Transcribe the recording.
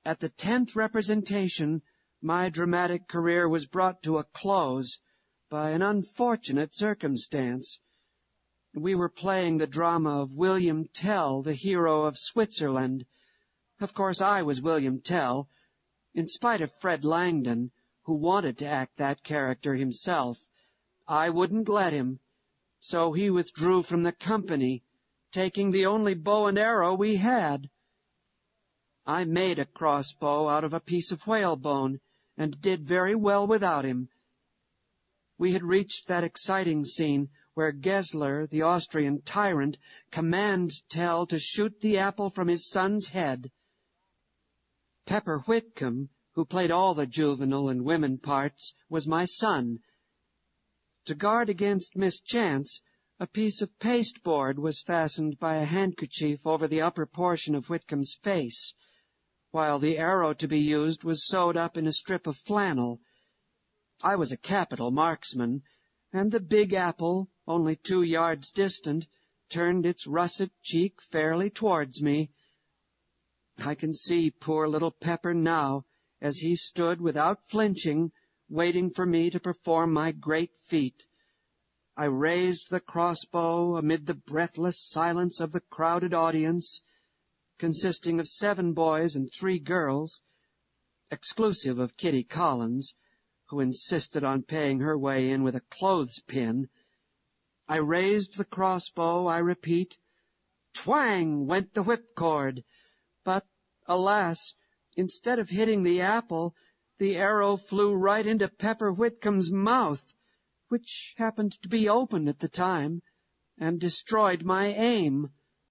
At the 10th representation, my dramatic career was brought to a close by an unfortunate circumstance. We were playing the drama of William Tell, the hero of Switzerland. Of course, I was William Tell, in spite of Fred Langdon, who wanted to act that character himself. I wouldn't let him, so he withdrew from the company, taking the only bow and arrow we had. I made a crossbow out of a piece of whalebone, and did very well without him. We had reached that exciting scene where Gessler, the Austrian tyrant, commands Tell to shoot the apple from his son's head. Pepper Whitcomb, who played all the juvenile and women parts, was my son. To guard against mischance, a piece of pasteboard was fastened by a handkerchief over the upper portion of Whitcomb's face, while the arrow to be used was sewed up in a strip of flannel. I was a capital marksman, and the big apple, only 2 yards distant, turned its russet cheek fairly towards me. I can see poor little Pepper now, as he stood without flinching, waiting for me to perform my great feat. I raised the crossbow amid the breathless silence of the crowded audience, consisting of 7 boys and 3 girls, exclusive of Kitty Collins, who insisted on paying her way in with a clothespin. I raised the crossbow, I repeat. Twang went the whipcord, but, alas, instead of hitting the apple, the arrow flew right into Pepper Whitcomb's mouth, which happened to be open at the time, and destroyed my aim.